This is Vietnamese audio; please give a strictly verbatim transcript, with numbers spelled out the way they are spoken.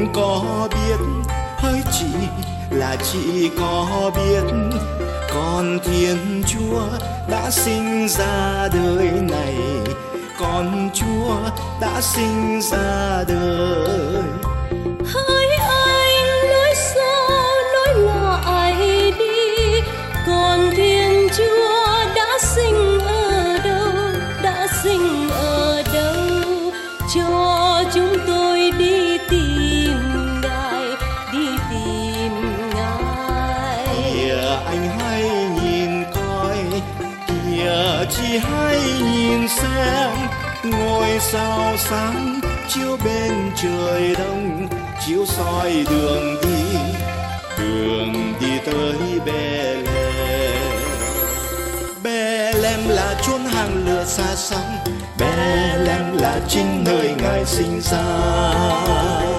có biết, hỡi chị là chị có biết, con Thiên Chúa đã sinh ra đời này, con Chúa đã sinh ra đời. Hỡi anh nói sao nói lại đi, con Thiên Chúa đã sinh ở đâu, đã sinh ở đâu, cho chúng tôi đi tìm Ngài, đi tìm Ngài. Kìa anh hãy nhìn coi, kìa chị hãy nhìn xem, ngôi sao sáng chiếu bên trời đông, chiếu soi đường đi, đường đi tới Bethlehem. Bethlehem là chốn hàng lửa xa xăm, Bethlehem là chính nơi Ngài sinh ra.